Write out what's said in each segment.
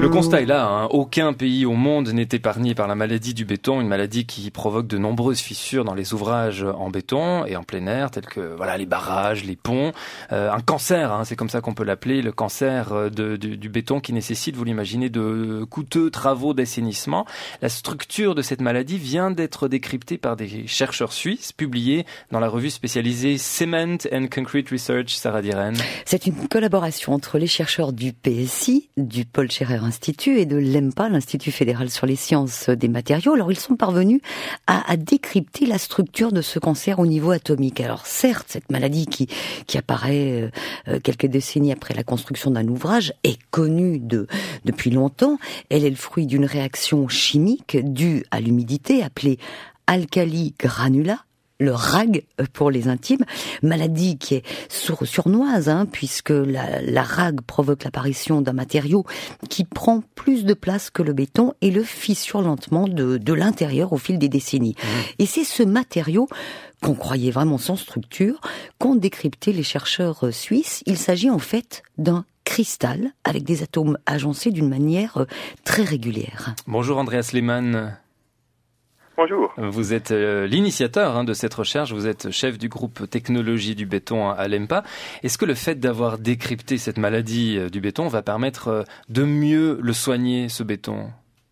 Le constat est là, hein. Aucun pays au monde n'est épargné par la maladie du béton, une maladie qui provoque de nombreuses fissures dans les ouvrages en béton et en plein air, tels que les barrages, les ponts. Un cancer, hein, c'est comme ça qu'on peut l'appeler, le cancer du béton qui nécessite, vous l'imaginez, de coûteux travaux d'assainissement. La structure de cette maladie vient d'être décryptée par des chercheurs suisses, publiée dans la revue spécialisée Cement and Concrete Research. Sarah Diren. C'est une collaboration entre les chercheurs du PSI, du Paul Scherrer Institut et de l'EMPA, l'Institut fédéral sur les sciences des matériaux. Alors ils sont parvenus à décrypter la structure de ce cancer au niveau atomique. Alors certes, cette maladie qui apparaît quelques décennies après la construction d'un ouvrage est connue depuis longtemps. Elle est le fruit d'une réaction chimique due à l'humidité appelée alcali granula, le RAG pour les intimes, maladie qui est sournoise, puisque la RAG provoque l'apparition d'un matériau qui prend plus de place que le béton et le fissure lentement de l'intérieur au fil des décennies. Et c'est ce matériau qu'on croyait vraiment sans structure qu'ont décrypté les chercheurs suisses. Il s'agit en fait d'un cristal avec des atomes agencés d'une manière très régulière. Bonjour Andreas Lehmann. Bonjour. Vous êtes l'initiateur de cette recherche, vous êtes chef du groupe technologie du béton à l'EMPA. Est-ce que le fait d'avoir décrypté cette maladie du béton va permettre de mieux le soigner, ce béton ?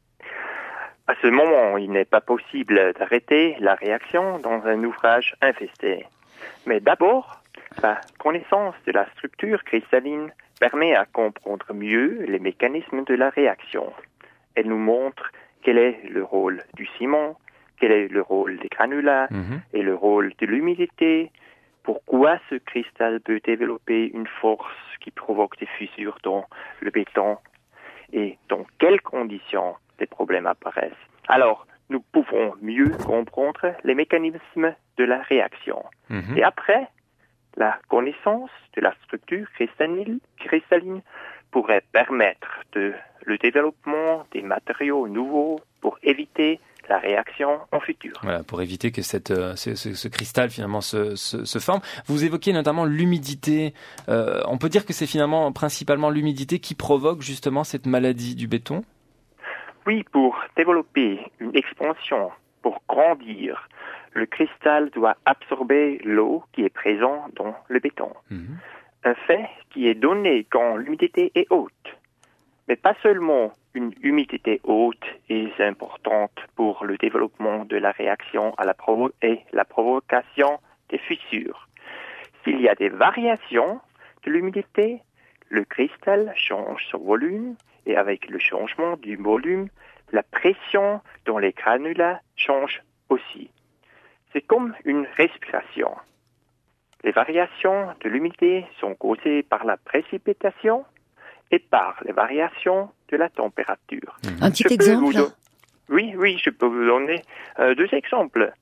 À ce moment, il n'est pas possible d'arrêter la réaction dans un ouvrage infesté. Mais d'abord, la connaissance de la structure cristalline permet à comprendre mieux les mécanismes de la réaction. Elle nous montre quel est le rôle du ciment, quel est le rôle des granulats et le rôle de l'humidité, pourquoi ce cristal peut développer une force qui provoque des fissures dans le béton et dans quelles conditions des problèmes apparaissent. Alors, nous pouvons mieux comprendre les mécanismes de la réaction. Et après, la connaissance de la structure cristalline pourrait permettre le développement des matériaux nouveaux pour éviter la réaction en futur. Voilà, pour éviter que ce cristal finalement se forme. Vous évoquiez notamment l'humidité. On peut dire que c'est finalement principalement l'humidité qui provoque justement cette maladie du béton ? Oui, pour développer une expansion, pour grandir, le cristal doit absorber l'eau qui est présente dans le béton. Un fait qui est donné quand l'humidité est haute. Mais pas seulement une humidité haute est importante pour le développement de la réaction et la provocation des fissures. S'il y a des variations de l'humidité, le cristal change son volume et avec le changement du volume, la pression dans les granulats change aussi. C'est comme une respiration. Les variations de l'humidité sont causées par la précipitation et par les variations de la température. Un petit exemple ? Oui, je peux vous donner deux exemples.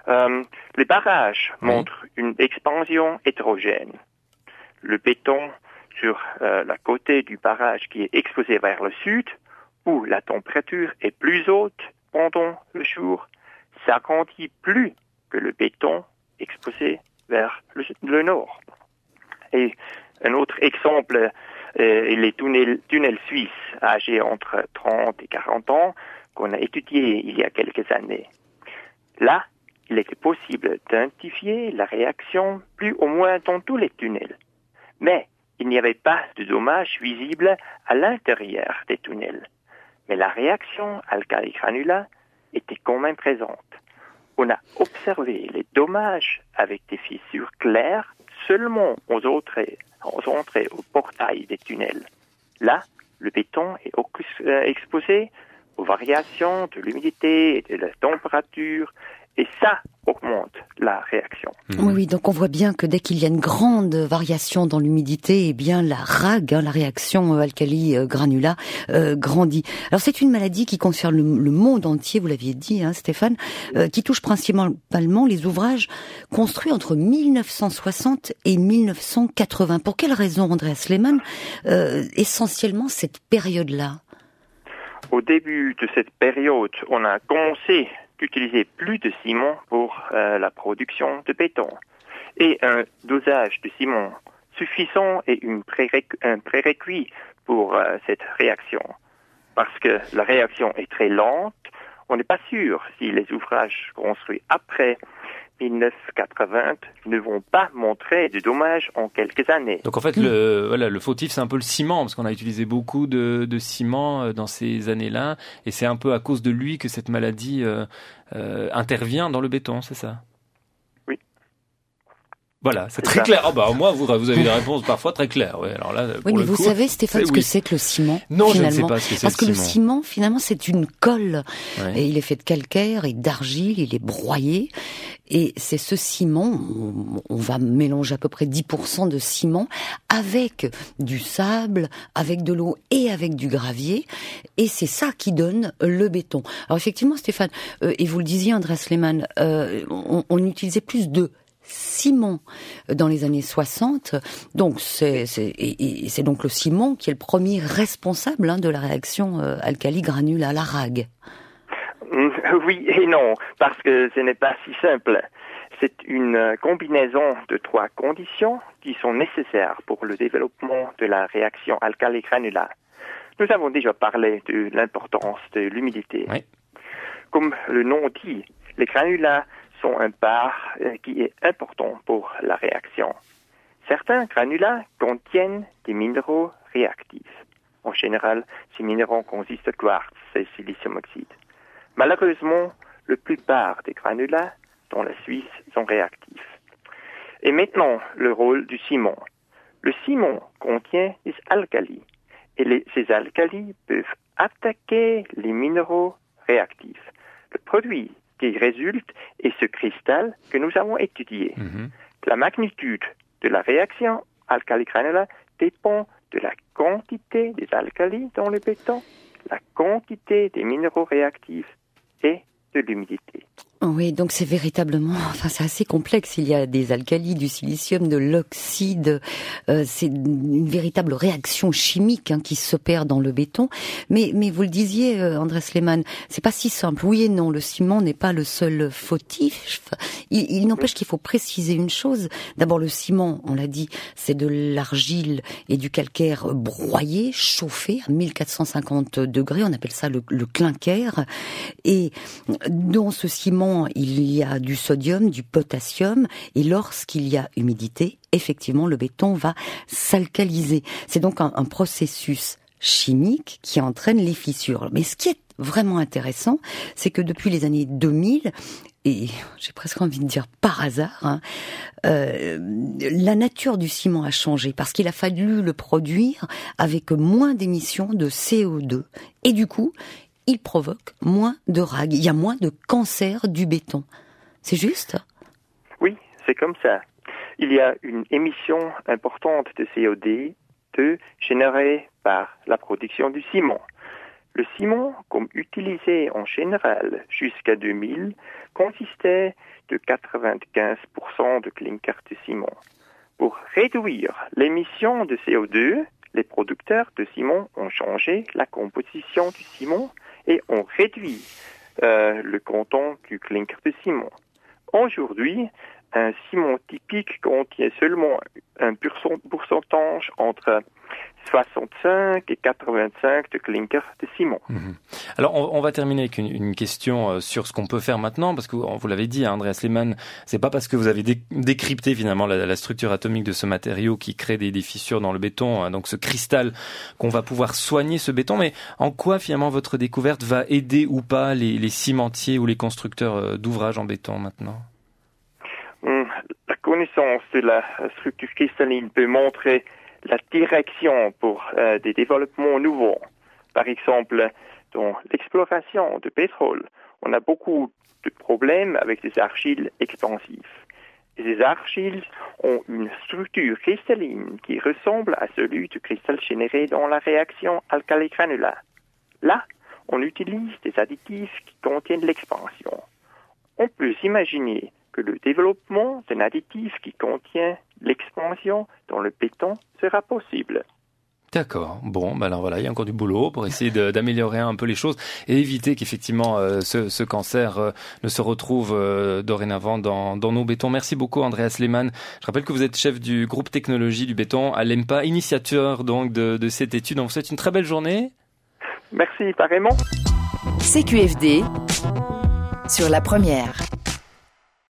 Les barrages montrent une expansion hétérogène. Le béton sur la côté du barrage qui est exposé vers le sud, où la température est plus haute pendant le jour, s'agrandit plus que le béton exposé vers le nord. Et un autre exemple les tunnels suisses âgés entre 30 et 40 ans qu'on a étudiés il y a quelques années. Là, il était possible d'identifier la réaction plus ou moins dans tous les tunnels. Mais il n'y avait pas de dommages visibles à l'intérieur des tunnels. Mais la réaction alcali-granula était quand même présente. On a observé les dommages avec des fissures claires seulement aux entrées au portail des tunnels. Là, le béton est exposé aux variations de l'humidité et de la température, et ça augmente la réaction. Oui, donc on voit bien que dès qu'il y a une grande variation dans l'humidité, eh bien la RAG, la réaction alcali-granula, grandit. Alors c'est une maladie qui concerne le monde entier, vous l'aviez dit, Stéphane, qui touche principalement les ouvrages construits entre 1960 et 1980. Pour quelle raison, Andreas Lehmann, essentiellement cette période-là ? Au début de cette période, on a commencé d'utiliser plus de ciment pour la production de béton. Et un dosage de ciment suffisant est un prérequis pour cette réaction. parce que la réaction est très lente. On n'est pas sûr si les ouvrages construits après 1980 ne vont pas montrer de dommages en quelques années. Donc en fait, le fautif, c'est un peu le ciment, parce qu'on a utilisé beaucoup de ciment dans ces années-là, et c'est un peu à cause de lui que cette maladie intervient dans le béton, c'est ça? Oui. Voilà, c'est très clair. Au moins, vous avez des réponses parfois très claires. Ouais, alors là, oui, mais vous savez, Stéphane, ce que c'est que le ciment? Non, finalement. je ne sais pas ce que c'est. Parce que le ciment, finalement, c'est une colle. Ouais. Et il est fait de calcaire et d'argile, il est broyé. Et c'est ce ciment, on va mélanger à peu près 10% de ciment avec du sable, avec de l'eau et avec du gravier. Et c'est ça qui donne le béton. Alors effectivement, Stéphane, et vous le disiez, Andreas Lehmann, on utilisait plus de ciment dans les années 60. Donc c'est donc le ciment qui est le premier responsable de la réaction alcali-granule à la RAG. Oui et non, parce que ce n'est pas si simple. C'est une combinaison de 3 conditions qui sont nécessaires pour le développement de la réaction alcali-granulate. Nous avons déjà parlé de l'importance de l'humidité. Oui. Comme le nom dit, les granulats sont un part qui est important pour la réaction. Certains granulats contiennent des minéraux réactifs. En général, ces minéraux consistent de quartz et silicium oxyde. Malheureusement, la plupart des granulats dans la Suisse sont réactifs. Et maintenant, le rôle du ciment. Le ciment contient des alcalis. Et ces alcalis peuvent attaquer les minéraux réactifs. Le produit qui résulte est ce cristal que nous avons étudié. La magnitude de la réaction alcali-granulate dépend de la quantité des alcalis dans le béton, la quantité des minéraux réactifs et de l'humidité. Oui, donc c'est véritablement, c'est assez complexe. Il y a des alcalis, du silicium, de l'oxyde. C'est une véritable réaction chimique qui s'opère dans le béton. Mais vous le disiez, Andreas Lehmann, c'est pas si simple. Oui et non, le ciment n'est pas le seul fautif. Il n'empêche qu'il faut préciser une chose. D'abord, le ciment, on l'a dit, c'est de l'argile et du calcaire broyé, chauffé à 1450 degrés. On appelle ça le clinker. Et dans ce ciment, il y a du sodium, du potassium, et lorsqu'il y a humidité, effectivement, le béton va s'alcaliser. C'est donc un processus chimique qui entraîne les fissures. Mais ce qui est vraiment intéressant, c'est que depuis les années 2000, et j'ai presque envie de dire par hasard, la nature du ciment a changé parce qu'il a fallu le produire avec moins d'émissions de CO2. Et du coup, il provoque moins de RAG. Il y a moins de cancer du béton. C'est juste? Oui, c'est comme ça. Il y a une émission importante de CO2 générée par la production du ciment. Le ciment, comme utilisé en général jusqu'à 2000, consistait de 95% de clinker de ciment. Pour réduire l'émission de CO2, les producteurs de ciment ont changé la composition du ciment et ont réduit le content du clinker de ciment. Aujourd'hui, un ciment typique contient seulement un pourcentage entre 65 et 85 de clinker de ciment. Alors, on va terminer avec une question sur ce qu'on peut faire maintenant, parce que vous l'avez dit, Andreas Lehmann, c'est pas parce que vous avez décrypté finalement la structure atomique de ce matériau qui crée des fissures dans le béton, donc ce cristal, qu'on va pouvoir soigner ce béton, mais en quoi finalement votre découverte va aider ou pas les cimentiers ou les constructeurs d'ouvrages en béton maintenant? La connaissance de la structure cristalline peut montrer la direction pour des développements nouveaux. Par exemple, dans l'exploration de pétrole, on a beaucoup de problèmes avec des argiles expansives. Et ces argiles ont une structure cristalline qui ressemble à celui du cristal généré dans la réaction alcali-granulate. Là, on utilise des additifs qui contiennent l'expansion. On peut s'imaginer que le développement d'un additif qui contient l'expansion dans le béton sera possible. D'accord. Bon, alors voilà, il y a encore du boulot pour essayer d'améliorer un peu les choses et éviter qu'effectivement ce cancer ne se retrouve dorénavant dans nos bétons. Merci beaucoup, Andreas Lehmann. Je rappelle que vous êtes chef du groupe technologie du béton à l'EMPA, initiateur donc de cette étude. On vous souhaite une très belle journée. Merci, pareillement. CQFD sur la première.